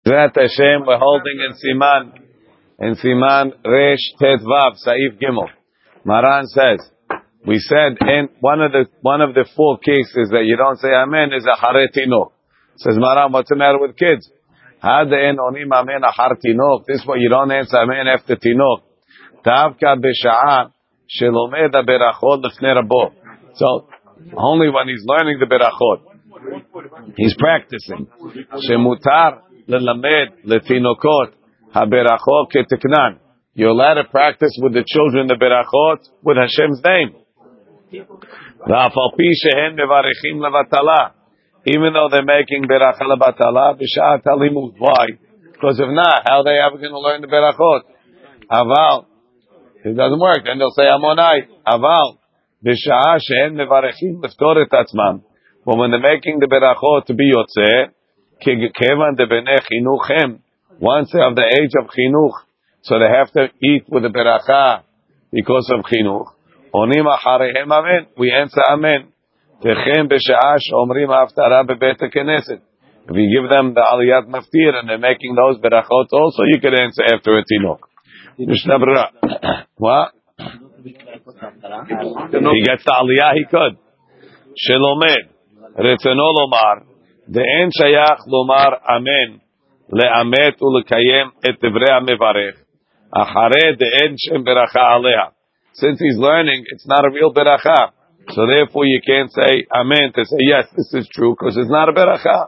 Zrat Hashem, we're holding in Siman Resh Tet Vav, Saif Gimel. Maran says, we said in one of the four cases that you don't say Amen is a Hare Tinok. Says Maran, what's the matter with kids? Hada en onim Amen Ahar Tinok. This is what you don't answer Amen after Tinok. Tavka b'sha'a shelomed berachot lefnei rabo. So only when he's learning the berachot, he's practicing. Shemutar lelamed letinokot haberachot keteknan. You're allowed to practice with the children the berachot with Hashem's name. V'afal pi shehen mevarechim levatala. Even though they're making beracha levatala b'sha'a talimud. Why? Because if not, how are they ever going to learn the berachot? Aval. It doesn't work. Then they'll say Amonai. Aval. B'sha'a she'en mevarechim leftor et atzmam. But when they're making the berachot to be yotzeh, kevan debenei chinuchem, once they have the age of chinuch, so they have to eat with the beracha because of chinuch. Onim acharehem amen. We answer amen. Techem b'sha'a she'omrim haftara bebeit haKnesset. If you give them the aliyat maftir and they're making those berachot also, you can answer after a tinuk. Mishnah Berurah. What? He gets the aliyah, he could. Shelomed. Retzono lomar. De'en shayach lomar amen. Le'amet u'lekayem et divrei ha'mevarech. Achareh de'en shem beracha aleha. Since he's learning, it's not a real beracha. So therefore you can't say amen to say, yes, this is true, because it's not a beracha.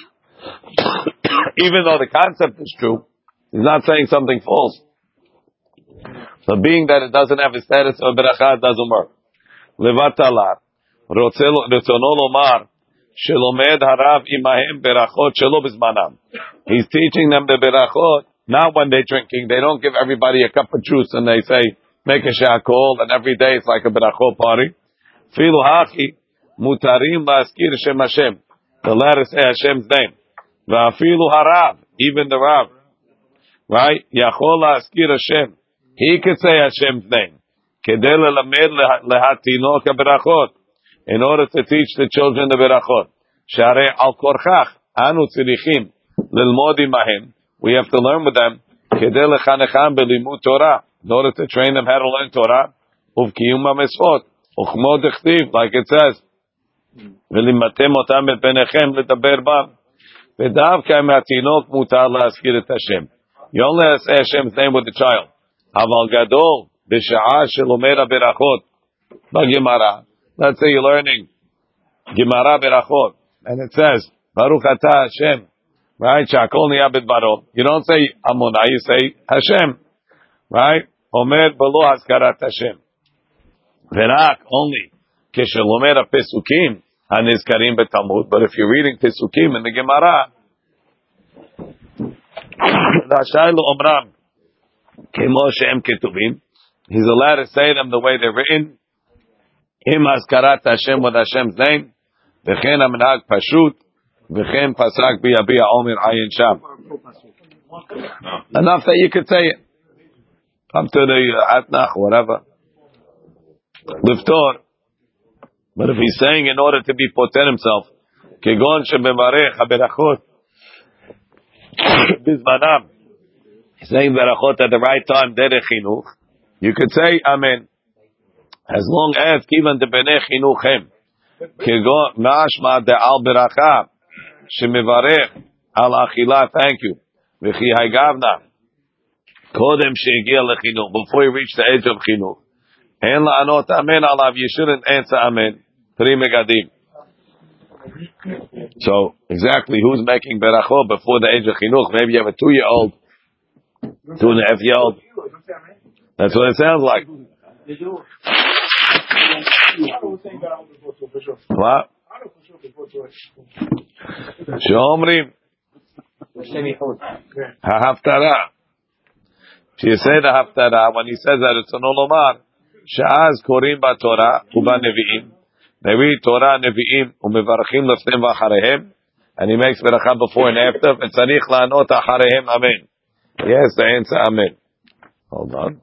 Even though the concept is true, he's not saying something false. So being that it doesn't have a status of beracha, it doesn't work. Levatalar. Retzono lomar. Shelomed harav imahem berachot shelo bizmanam. He's teaching them the berachot, not when they're drinking. They don't give everybody a cup of juice and they say, make a shakol, and every day it's like a berachot party. Filu hachi, mutarim la'askir Shem Hashem. The latter say Hashem's name. Va'afilu harav, even the Rav. Right? Yachol la'askir Hashem. He could say Hashem's name. Kedei lelamed lehatinok berachot. In order to teach the children the berachot. Sharei al korchach. Anu tzirichim. Lilmod imahem. We have to learn with them. Kedei lechanecham belimud Torah. In order to train them how to learn Torah. Uvkiyum ha'mitzvot. Uchmod ichtiv. Like it says. V'limatem otam et benechem ledaber bam. V'davka me'atinok mutar la'askir et Hashem. You only say Hashem's name with the child. Aval gadol b'sha'a shelomer berachot b'gemara. Let's say you're learning Gemara berachot, and it says Baruch Atah Hashem, right? Shakol niyabed baro. You don't say Amonai, you say Hashem, right? Omer b'lo haskarat Hashem. Verak only keshelomer pesukim hanizkarim betalmud. But if you're reading pesukim in the Gemara, Rashaylo omram. He's allowed to say them the way they're written. Im Haskarat Hashem with Hashem's name. V'chen ha'minhag pashut. V'chen pasak biyabia omer ayin sham. Enough that you could say it. Come to the atnach, whatever. Liftor. But if he's saying in order to be poter himself, kegon shebemarech haberachot bizmanam. Saying berachot at the right time, derech chinuch, you could say amen. As long as kivan de benech chinuchem, kegon mashma de al beracha, shemevarech al achila, thank you, v'chi haygavna, kodem she'egia lechinuch, before you reach the age of chinuch, en la'anot amen alav, you shouldn't answer amen, pri megadim. So, exactly, who's making berachot before the age of chinuch? Maybe you have a 2-year-old, 2.5-year-old. That's what it sounds like. What? Shomrim ha'haftara. She said the haftara when he says that it's an olomar. Sha'az korim ba'Torah uba nevi'im. They read Torah nevi'im umevarchim lefnem v'acharehem, and he makes beracha before and after. V'tzarich la'anot acharehem amen. Yes, the answer amen. Hold on.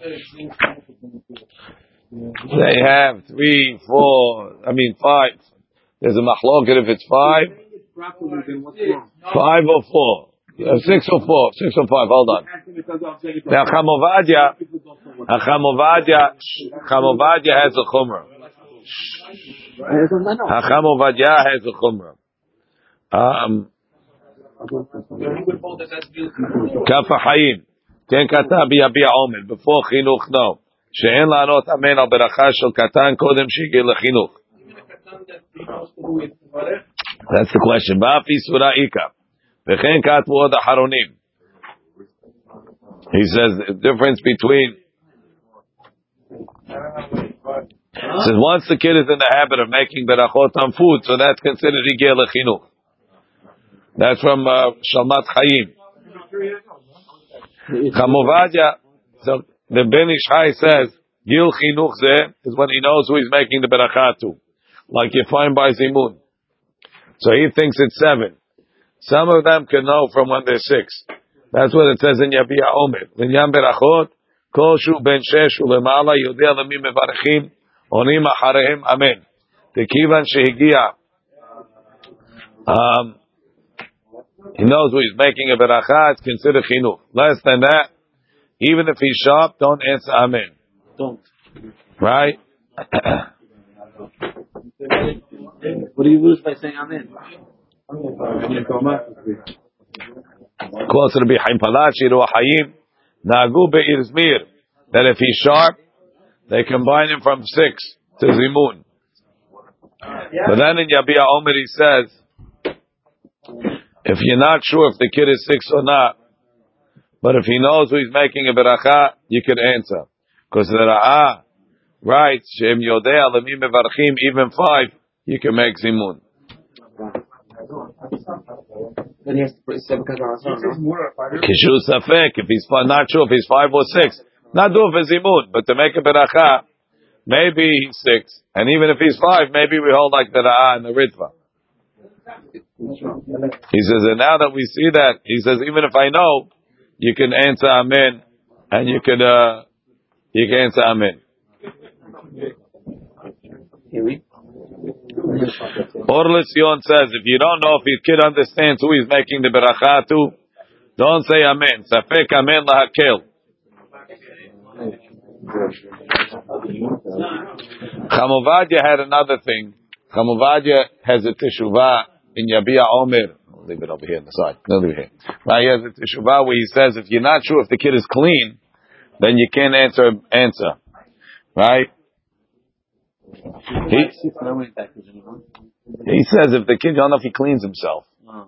They have 3, 4, 5. There's a machloket if it's 5. 5 or 4. 604, 605. Hold on. Now Chamovadia has a chumrah. Chamovadia has a chumrah. Kafa Hayim. Ken kata biyabiya omen. Before chinuch, no. She'en la'anot amen al beracha shel katan kodem shigil lechinuch. That's the question. Ba'afi surah ika. V'chen katvu od aharonim. He says the difference between. He says once the kid is in the habit of making berachot on food, so that's considered higel lechinuch. That's from Shalmat Chaim. Chamovadia. So the Ben Ish Chai says gil chinuch zeh is when he knows who he's making the beracha to, like you find by Zimun. So he thinks it's 7. Some of them can know from when they're 6. That's what it says in Yabiya Omer. Linyan berachot, kol shu ben shesh ulemala yodea lemim mevarechim onim acharehem amen. Tekivan shehigia. He knows who he's making a beracha. It's considered chinuch. Less than that, even if he's sharp, don't answer amen. Don't. Right? What do you lose by saying amen? Closer to be Haim Palachi, Ruach Hayim, Nagu Be'izmir. That if he's sharp, they combine him from 6 to Zimun. But then in Yabiya Omer he says, if you're not sure if the kid is 6 or not, but if he knows who he's making a beracha, you can answer. Because the Ra'ah writes, Shem Yodea Lemim Mevarchim, even 5, you can make Zimun. Then he has to say because Kishu Safek, if he's not sure if he's 5 or 6, not do it for Zimun, but to make a beracha, maybe he's 6, and even if he's 5, maybe we hold like the Ra'ah and the Ritva. He says, and now that we see that, he says, even if I know, you can answer amen, and you can answer amen. Orlis Yon says, if you don't know if your kid understands who he's making the beracha to, don't say amen. Safek amen lahakel. Chamovadia had another thing. Chamovadia has a teshuvah in Yabiya Omer. I'll leave it over here on the side. No, leave it here. Right, he has a teshuvah where he says, if you're not sure if the kid is clean, then you can't answer. Right? He says if the kid, you don't know if he cleans himself.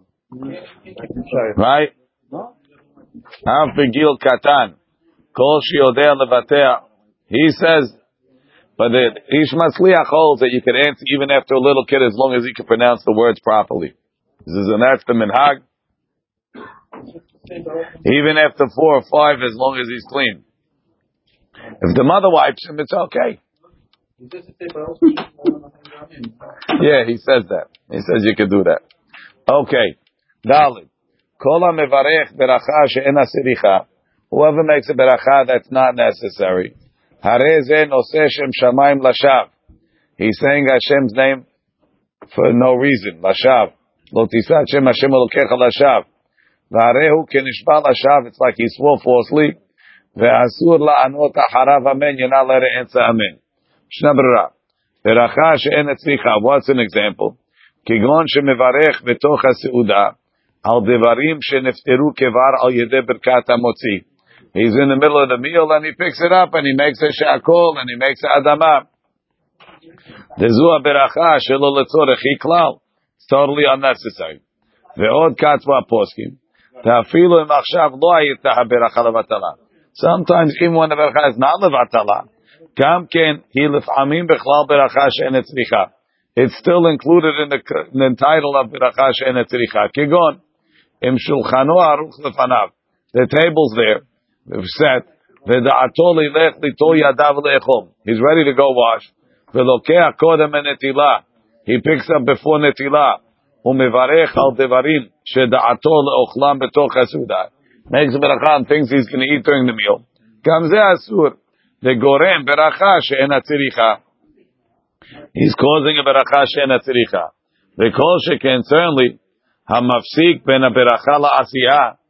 Right? Av begil katan. Kol shiodea levatea. He says, but the Ish Masliach holds that you can answer even after a little kid as long as he can pronounce the words properly. He says, and that's the minhag. Even after 4 or 5, as long as he's clean. If the mother wipes him, it's okay. Yeah, he says that. He says you can do that. Okay. Dalit. Kol ha-mevarech beracha she'ena siricha. Whoever makes a beracha that's not necessary. Harei zeh noseh shem shamayim lashav. He's saying Hashem's name for no reason. Lashav. Lo tisat shem Hashem elokecha lashav. V'harehu kenishba lashav. It's like he swore falsely. Ve'asur la'anot aharav amen. You're not allowed to answer amen. Shna brera. Beracha she'en etzricha. What's an example? Kigon shemevarech betoch ha'seuda al devarim shenefteru kevar al yedei berkat hamotzi. He's in the middle of the meal and he picks it up and he makes a shakol and he makes a adama. Dezu beracha shelo letzorech hiklal. It's totally unnecessary. Ve'od katva poskim. Ta'afilu im achshav lo hayita ha'beracha levatala. Sometimes even when the beracha is not levatala, Kam ken hi lefamim bechlal beracha she'en etzricha. It's still included in the title of beracha she'en etzricha. Kigon im shulchano aruch lefanav. The table's there, set. Ve'da'ato lilech lito yadav le'echom. He's ready to go wash. Ve'lokeh kodem enetilah. He picks up before netilah. U'mevarech al devarim she'da'ato le'ochlam betoch hasuda. Makes a beracha and thinks he's going to eat during the meal. Kam zeh asur. The gorem beracha she'ena tziricha. He's causing a beracha she'ena tziricha. The kol sheken certainly hamafsik ben a beracha la'asiyah.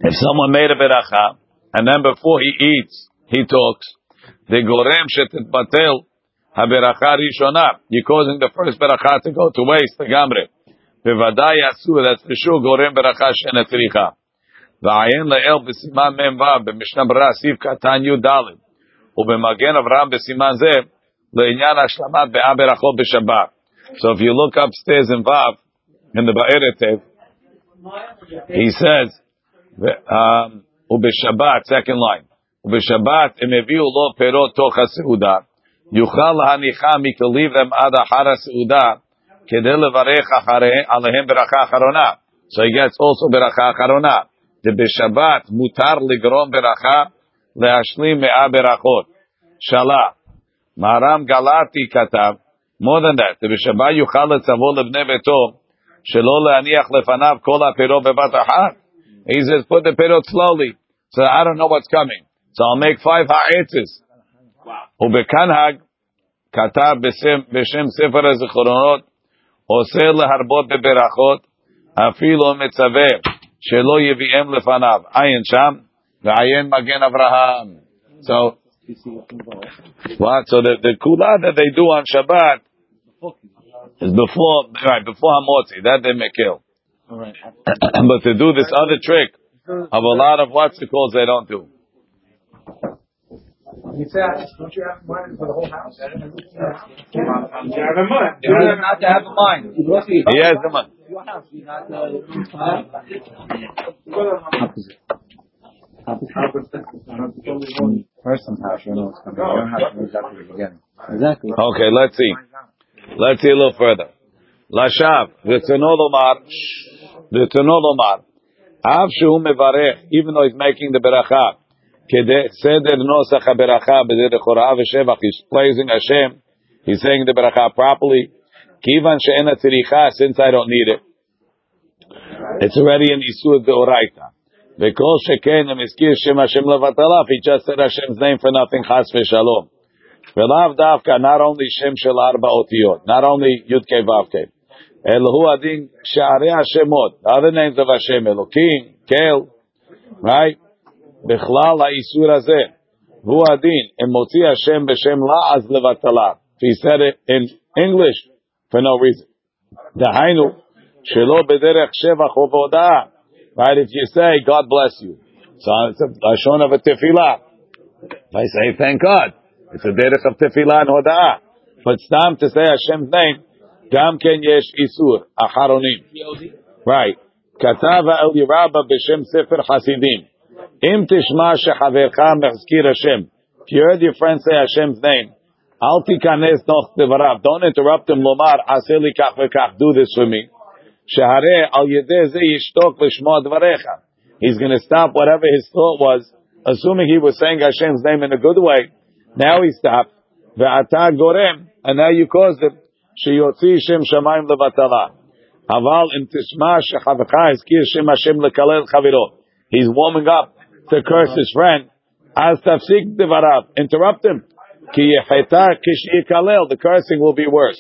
If someone made a beracha, and then before he eats, he talks, the gorem shetetbatel haberacha rishona, you're causing the first beracha to go to waste, the gamre. Bevadai asur, that's for sure, gorem beracha she'ena tzricha. V'ayin le'el b'siman mem vav, b'mishnah berurah siv katan yud daled, u'b'magen Avraham b'siman zeh, le'inyan hashlamat be'a berachot b'shabbat. So if you look upstairs in Vav, in the Ba'eretev, he says, u'b'shabbat, second line, u'b'shabbat, im eviu lo perot toch ha'seudah, yuchal ha'nicha, he can leave them ad achar ha'seudah, kedei levarech alehem beracha acharona. So he gets also beracha acharona. The b'shabbat, mutar ligrom beracha, le'ashlim me'a berachot. Shalah. Maram Galati katav. More than that, the b'shabbat yuchal letzavo lebnei beto, shelo le'aniach lefanav kol ha'perot bebat achat. He says, put the perot slowly. So I don't know what's coming. So I'll make 5 ha'etzes. Ubekanhag katav b'shem sefer ha'zichronot, oseh leharbot beberachot, afilo metzaveh, shelo yeviem lefanav. Ayin sham, ve'ayin magen Avraham. So, what? So the kula that they do on Shabbat is before Hamotzi. That they may kill. Right. But to do this other trick of a lot of what's the calls they don't do. You say, don't you have mine for the whole house? You have a mind. You have not to have a mind. He has the money. Your house, you not Person's house, you know what's coming. You don't have to know exactly the beginning. exactly. Okay, let's see. Let's see a little further. Lashav, v'tzono lomar, av shehu mevarech, even though he's making the beracha, kedei seder nosach ha-beracha b'zeh dechorah v'shevach, he's praising Hashem, he's saying the beracha properly, kivan she'ena tziricha, since I don't need it, it's already an isur deoraita. V'kol sheken ha'mizkir shem Hashem levatalaf, he just said Hashem's name for nothing, chas v'shalom. V'lav davka, not only shem shel arba otiyot, not only yud kei vav kei, Elohu adin sha'arei Hashemot, the other names of Hashem, Elokim, Kel, right? Bichlal ha'isur hazeh, hu adin, emotzi Hashem b'shem la'az levatala. He said it in English for no reason. Dahainu, shelo b'derech shevach u'voda'ah. Right? If you say, God bless you. So it's a lashon of a tefillah. If I say, thank God. It's a derech of tefillah and hoda'ah. But stam to say Hashem's name, Gam ken yesh isur acharonim. Right. Katava el Yerabba b'shem sefer Hasidim. Im tishma shechavercha mezkir Hashem. If you heard your friend say Hashem's name, al tikanes noch devarav. Don't interrupt him. Lomar aseli kach v'kach. Do this for me. Shehare al yedeh ze yishtok l'shmo dvarecha. He's going to stop whatever his thought was, assuming he was saying Hashem's name in a good way. Now he stopped. Ve'ata gorem, and now you caused him. Sheyotzi shem shamayim levatala. Aval im tishma shechavecha izkir shem Hashem lekalel chaviro. He's warming up to curse his friend. As tafsik devarav. Interrupt him. Ki yecheta kishikalel. The cursing will be worse.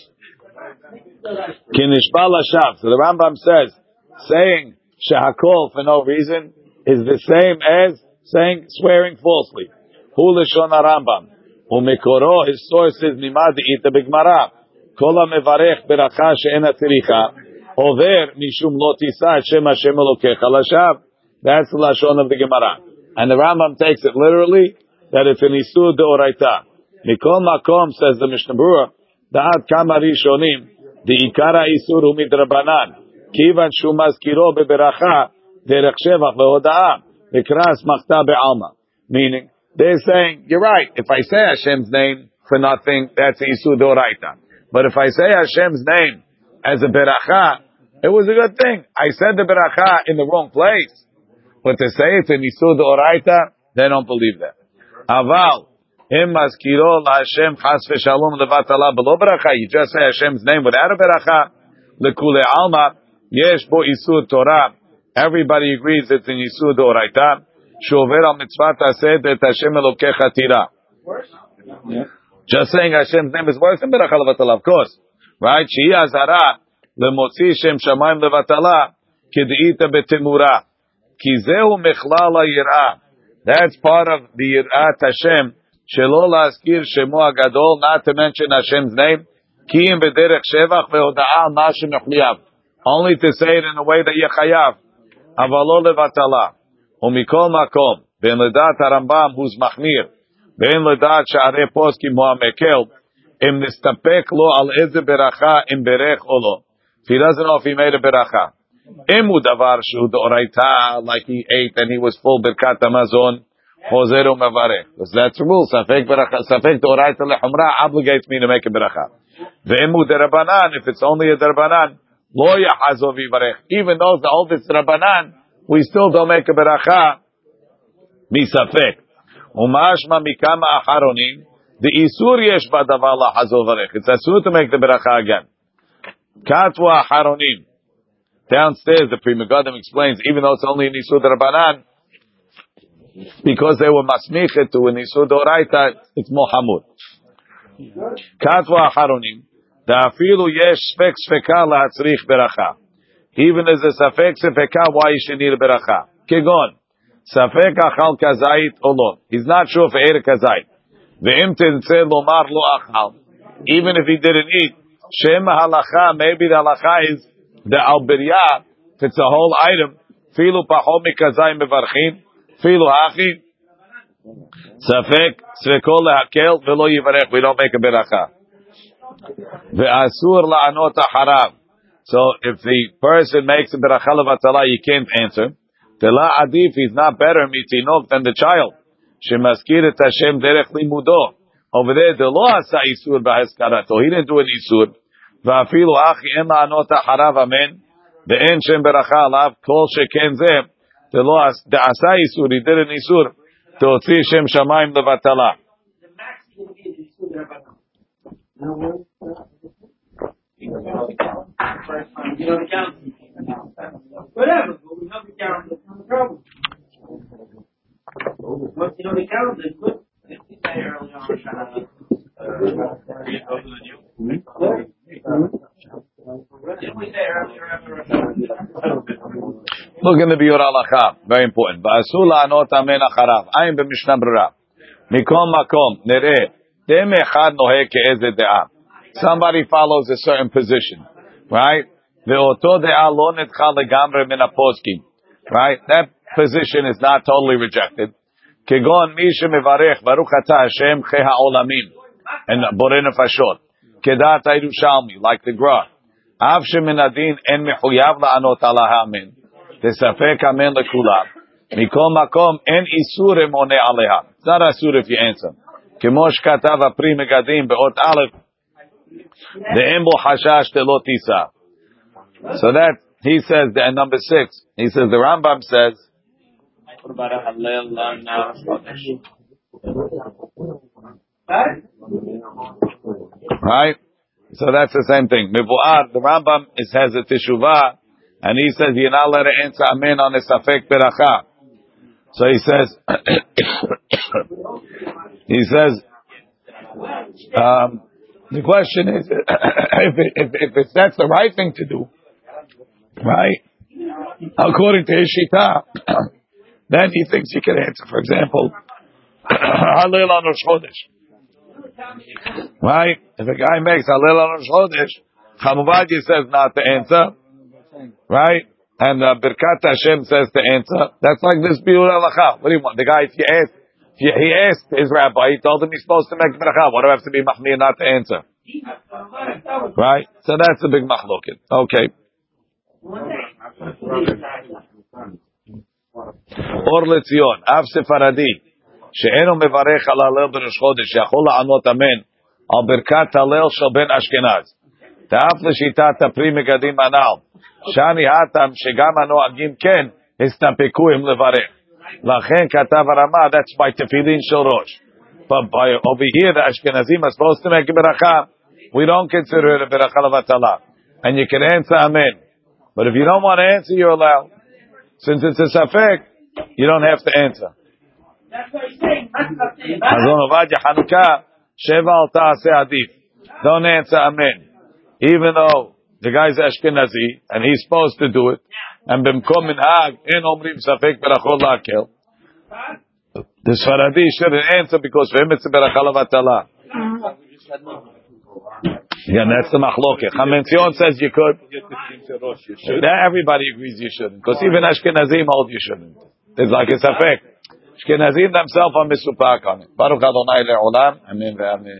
Ki nishba lashav. So the Rambam says, saying shehakol for no reason is the same as saying swearing falsely. Hu leshon Rambam. Umekoro, his source is nimad ita b'gmara. Kol ha-mevarech beracha she'ena tziricha over mishum lo tisa Hashem Hashem Elokecha lashav. That's the lashon of the Gemara, and the Rambam takes it literally that it's an isur deoraita. Mikol makom, says the Mishnah Berurah, da'at kama rishonim the ikara isur hu midrabanan kivan shu mazkiro beberacha derech shevach vehoda'ah v'kras machta be'alma. Meaning they're saying you're right. If I say Hashem's name for nothing, that's isur deoraita. But if I say Hashem's name as a beracha, it was a good thing. I said the beracha in the wrong place. But to say it's an isur d'oraita, they don't believe that. Aval, im maskiro la'Hashem chas v'shalom levatala b'lo beracha. You just say Hashem's name without a beracha. Lekule alma, yesh bo isur Torah. Everybody agrees it's an isur d'oraita. Shover al mitzvah taseh et Hashem Elokecha tira. Just saying Hashem's name is worse than beracha levatala, of course. Right? Shehi azara lemotzi shem shamayim levatala k'de'ita betemura. Kizehu mechlal yirah. That's part of the yirat Hashem. Shelo laskir shemo agadol, not to mention Hashem's name. Kiyim b'derech shevach ve'hoda'ah ma shemechuyav. Only to say it in a way that yechayav. Avalo levatala. Umikol makom. Ben ledat Rambam who's machmir. Ben ledat sha'arei poskim hu amekel. Im nistapek lo al eze beracha im berech olo. If he doesn't know if he made a beracha. Imu davar shu d'oraita, like he ate and he was full birkat hamazon, hozeru mevarech. Because that's the rule. Safek beracha, safek d'oraita lechumra obligates me to make a beracha. Ve'imu derabanan, if it's only a derabanan, lo yachazov yivarech. Even though it's the oldest derabanan, we still don't make a beracha. Misafek. Umashma mikama acharonim. The isur yesh badavar lachazov varech. It's asur to make the beracha again. Katwa acharonim. Downstairs, the Pri Megadim explains, even though it's only an Isur D'Rabanan, because they were masmichet to an Isur D'Oraita, it's more hamur. Katwa acharonim, da'afilu yesh spek sveka la'atzrich beracha. Even as a safek sveka, why you should need a beracha? Kegon, safek achal kazait olon. He's not sure if he ate a kazait. Ve'im tintzeh lomar lo achal. Even if he didn't eat, shem halacha, maybe the halacha is the albiriyah, if it's a whole item, filu pachom mikazai mevarchin, filu hachi, safek, svekol lehakel, velo yivarech, we don't make a beracha. Ve'asur la'anot harav. So if the person makes a beracha levatala, you can't answer. Tela adif, he's not better mitinok than the child. Shemaskir et Hashem derech limudo. Over there, the law asa isur ba'eskarato. He didn't do an isur. ואפילו אחי אין לענות אחריו אמן ואין שם ברכה עליו כל שכן זה דעשה איסור, he did an איסור תוציא שם שמיים לבטלה. Whatever, but we have the calendar from the trouble. But you know the calendar is good. Didn't we say early on Look in the Biur Halacha, very important. Va'asul la'anot amen acharav. Ayin b'mishnah brera. Mikom makom nereh dem echad noheh ke'ezeh de'ah. Somebody follows a certain position, right? Ve'oto de'ah lo netcha legamre min haposkim, right? That position is not totally rejected. Kegon mi shemevarech baruch atah Hashem chei ha'olamim and borei nefashot. Kedat Yerushalmi, like the Gra. Av shemin adin en mechuyav la'anot ala ha'amen. Tesafek amen lekulam. Mikom makom en isur emone aleha. It's not asur if you answer. Kemosh katav Pri Megadim be'ot aleph. De'en bo hashash telo tisa. So that, he says, that number 6, he says, the Rambam says, right? So that's the same thing. Mivu'ar, the Rambam has a teshuvah, and he says you're not allowed to answer amen on a safek beracha. So he says, the question is, if that's the right thing to do, right? According to his shita, then he thinks he can answer. For example, Halel on Rosh Chodesh. Right? If a guy makes Halel on Rosh Chodesh, Chamuvaji says not to answer. Right? And Birkat Hashem says to answer. That's like this Biur Halacha. What do you want? The guy, he asked his rabbi, he told him he's supposed to make bracha. What do I have to be mahmir not to answer? Right? So that's a big machloket. Okay. Or Letzion, Av Sefaradi. שאינו מברך על הלל בראש חודש, יכול לענות אמן על ברכת הלל של בן אשכנז. תאף לשיטת הפרי מגדים הנ"ל, שאני הטעם שגם הנוהגים כן הסתפקו עם לברך. לכן כתב הרמה, that's by תפילין של ראש. But over here, the Ashkenazim are supposed to make a beracha. We don't consider it a beracha levatala. And you can answer amen. But if you don't want to answer, you're allowed. Since it's a safek, you don't have to answer. Don't answer amen. Even though the guy's Ashkenazi and he's supposed to do it, and b'mkom minhag en omrim safek berachol la'akel. The Sfaradi shouldn't answer because for him it's a beracha levatala. Yeah, that's the machloket. Chametzion says you could. Everybody agrees you shouldn't, because even Ashkenazim hold you shouldn't. It's like a safek. Ashkenazim themselves are misupak on it. Baruch Adonai le'olam. Amen ve'amen.